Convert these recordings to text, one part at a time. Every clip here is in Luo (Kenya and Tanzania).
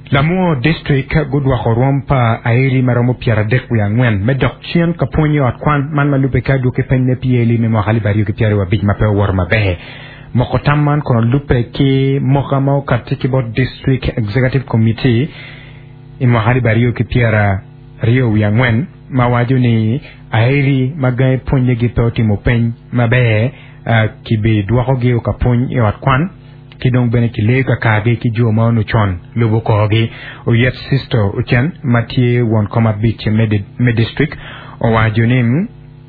Lamu district gudwa horompa airi maromo piara dekwu ya ngwen medok chien kaponyo atkwan man malupe kadu ke penne pieli me mohali bariyo ke piari wa bij mape warma behe mokotamman kono lupe ki mokamau katikibot district executive committee in mohali bariyo ke piara rio ya ngwen mawaju ni airi magay ponye gipoti mopeny mabehe kibe duwako geo kaponyo atkwan kidong bene kilega kage ki joma no chon lubo koge o yet sister uchen matie won koma beach me district o wajunim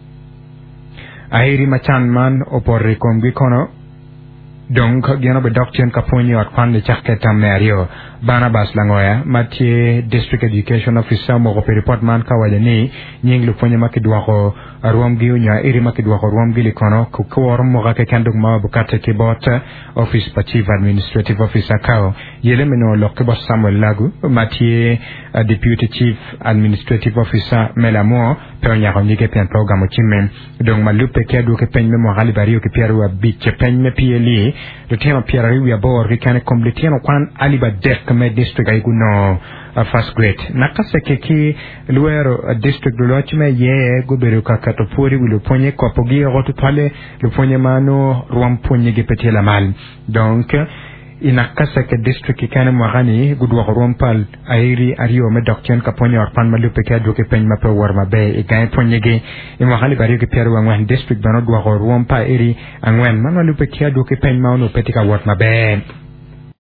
ahiri machan man opor komgi kono donc geno be doctrine kaponyo at kwande chaketa merio Barnabas Langoya matie district education officer mo ko report man ka wajani nyinglu ponye makidwa ko ruamgi unya iri makidwa ko ruamgi likono ko ko mo ka kandung ma bukate ke bot office chief administrative officer kao yele meno lokke bo Samuel Lagu matie deputy chief administrative officer Melamo pe nya ko nyike pen program chimen donc malupe ke do ke pen mo hali bario ke pierre wa bich pen me pieli le tema pierre wi abor ke kan complete no kwan aliba dek me district ay guno first grade nakase ke ki luero district do lochme ye go beru ka to pori wi le ponye ko pogi rotu pale le ponye mano ruam ponye ge petela mal donc inakasa ke district ikane mwagani gudwa rompal airi ario me dokchen ka ponye orpan malupe ke do ke pen ma pe warma be e gain ponye ge e mwagani bari ke pierre wangwan district bano dwa rompa iri angwen malupe ke do ke pen ma no petika warma be